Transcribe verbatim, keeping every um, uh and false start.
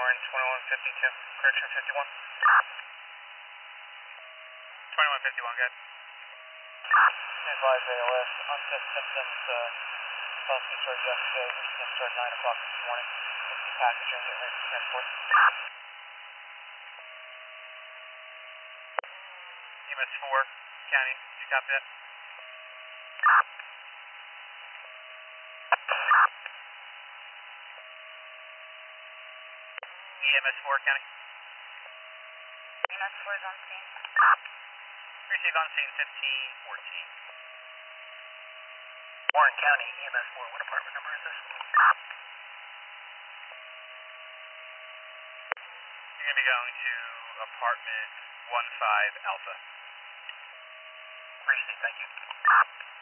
Warren, twenty-one fifty-two, correction fifty-one. twenty-one fifty-one, good. Advise A L S, onset symptoms, uh, last seen started yesterday, we're going to start nine o'clock this morning. fifty packaging, get ready for transport. E M S four, County, did you copy that? E M S four, County. E M S four is on scene. Receive on scene fifteen fourteen. Warren County, E M S four, what apartment number is this? You're going to be going to apartment one five Alpha. Received, thank you.